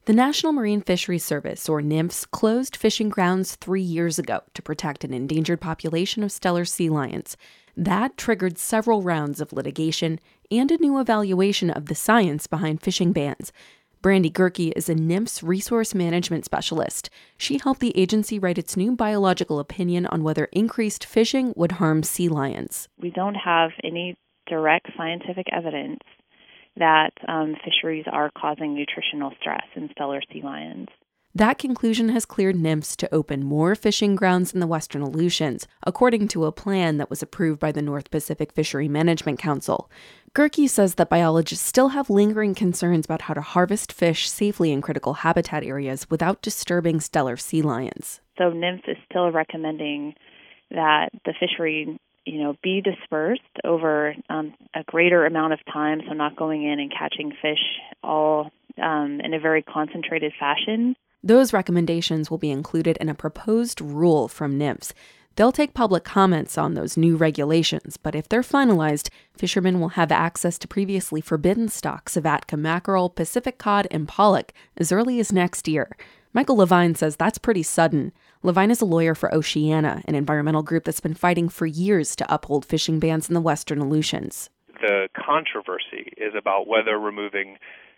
The National Marine Fisheries Service, or NMFS, closed fishing grounds 3 years ago to protect an endangered population of Steller sea lions. That triggered several rounds of litigation and a new evaluation of the science behind fishing bans. Brandy Gerke is a NMFS resource management specialist. She helped the agency write its new biological opinion on whether increased fishing would harm sea lions. We don't have any direct scientific evidence that fisheries are causing nutritional stress in Steller sea lions. That conclusion has cleared NMFS to open more fishing grounds in the Western Aleutians, according to a plan that was approved by the North Pacific Fishery Management Council. Gerke says that biologists still have lingering concerns about how to harvest fish safely in critical habitat areas without disturbing Steller sea lions. So NMFS is still recommending that the fishery be dispersed over a greater amount of time, so not going in and catching fish all in a very concentrated fashion. Those recommendations will be included in a proposed rule from NMFS. They'll take public comments on those new regulations, but if they're finalized, fishermen will have access to previously forbidden stocks of Atka mackerel, Pacific cod, and pollock as early as next year. Michael Levine says that's pretty sudden. Levine is a lawyer for Oceana, an environmental group that's been fighting for years to uphold fishing bans in the Western Aleutians. The controversy is about whether removing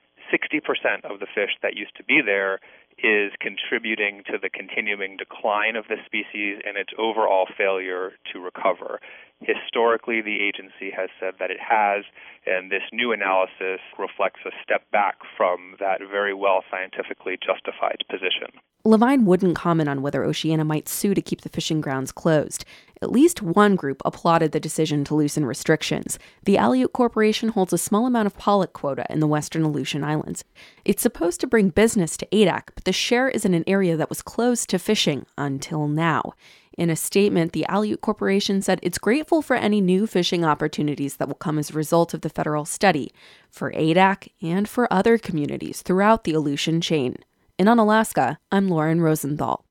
60% of the fish that used to be there is contributing to the continuing decline of the species and its overall failure to recover. Historically, the agency has said that it has, and this new analysis reflects a step back from that very well scientifically justified position. Levine wouldn't comment on whether Oceana might sue to keep the fishing grounds closed. At least one group applauded the decision to loosen restrictions. The Aleut Corporation holds a small amount of pollock quota in the Western Aleutian Islands. It's supposed to bring business to Adak, but the share is in an area that was closed to fishing until now. In a statement, the Aleut Corporation said it's grateful for any new fishing opportunities that will come as a result of the federal study, for Adak and for other communities throughout the Aleutian chain. In Unalaska, I'm Lauren Rosenthal.